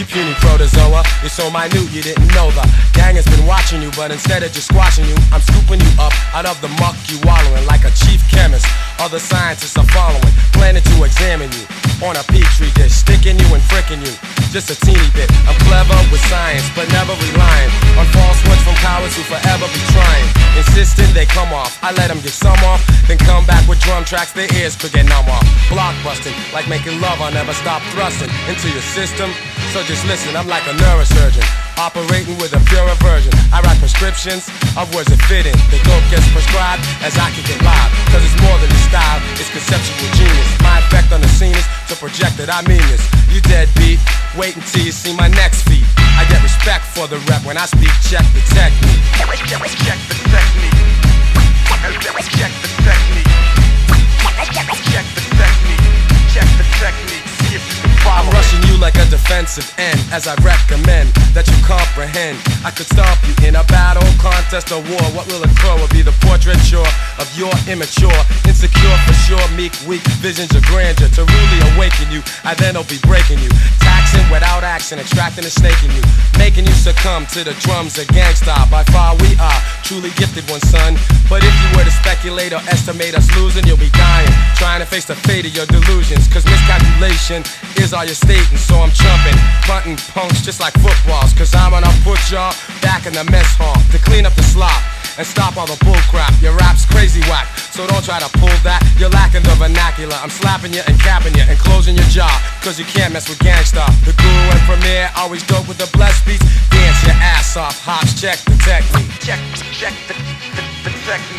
puny protozoa. You're so minute you didn't know the gang has been watching you, but instead of just squashing you, I'm scooping you up out of the muck you wallowing like a chief chemist. Other scientists are following, planning to examine you on a petri dish, sticking you and fricking you just a teeny bit. I'm clever with science, but never relying on falsehoods from cowards who forever be trying, insisting they come off. I let them get some off, then come back with drum tracks their ears could get numb off. Blockbusting, like making love, I'll never stop thrusting into your system. So just listen, I'm like a neurosurgeon, operating with a pure aversion. I write prescriptions of words that fit in. The dope gets prescribed as I can get live, cause it's more than a style, it's conceptual genius. My effect on the scene is to project that I mean this. You deadbeat, wait until you see my next feat. I get respect for the rep when I speak, check the technique. Check the technique. Check the technique. Check the technique. Check the technique. See if you can follow. I'm rushing you like a defensive end, as I recommend that you comprehend. I could stomp you in a battle, contest, or war. What will occur will be the portraiture of your immature, insecure for sure, meek, weak visions of grandeur. To really awaken you, I then'll be breaking you, taxing without action, attracting and snaking you, making you succumb to the drums of gangsta. By far we are truly gifted one, son. But if you were to speculate or estimate us losing, you'll be dying, trying to face the fate of your delusions. Cause miscalculation is all you're stating. So I'm chumping, bunting punks just like footballs. Cause I'm gonna put y'all back in the mess hall to clean up the slop and stop all the bullcrap. Your rap's crazy whack, so don't try to pull that. You're lacking the vernacular. I'm slapping you and capping you and closing your jaw, cause you can't mess with gangsta. The guru and premier always dope with the blessed beats. Dance your ass off, hops, check the technique. Check the technique.